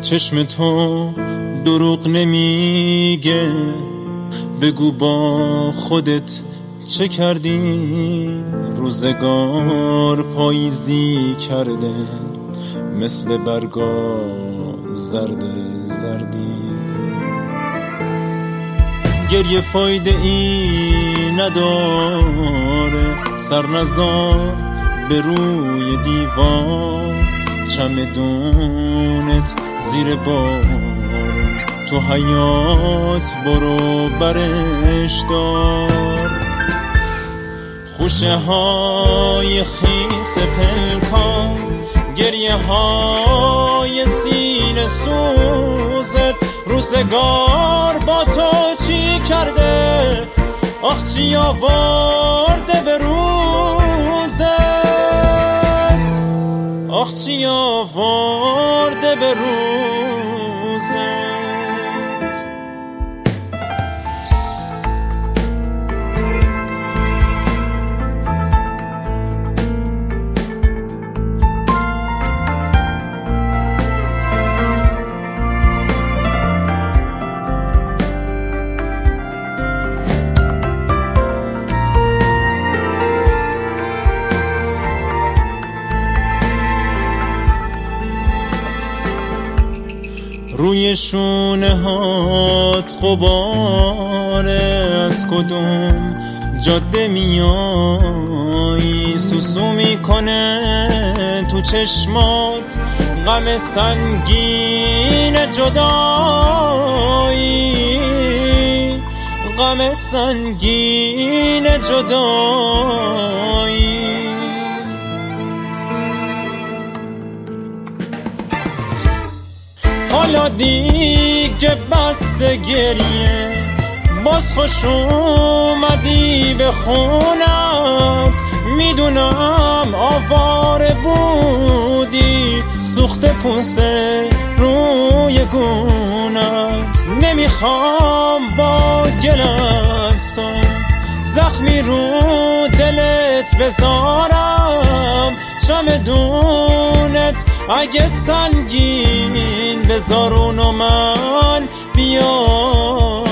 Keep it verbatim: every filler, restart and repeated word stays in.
چشم تو دروغ نمیگه، بگو با خودت چه کردی؟ روزگار پاییزی کرده مثل برگا زرد زردی. گریه فایده ای نداره، سر نزار به روی دیوار، چمدونت زیر بارون، تو حیات برو برش دار. خوشه های خیس پلکات، گریه های سینه سوزت، روزگار با تو چی کرده؟ آخ چی آورده به روزت؟ آخ چی آورده به روزت؟ روی شونه هات غباره، از کدوم جاده میایی؟ سوسو میکنه تو چشمات غم سنگین جدایی، غم سنگین جدایی. حالا دیگه بس گریه، باز خوش اومدی به خونت، میدونم آواره بودی، سوخت پوست روی گونت. نمیخوام با گلستان زخمی رو دلت بذارم، چمدونت اگه سنگین بذار اونو من بیارم.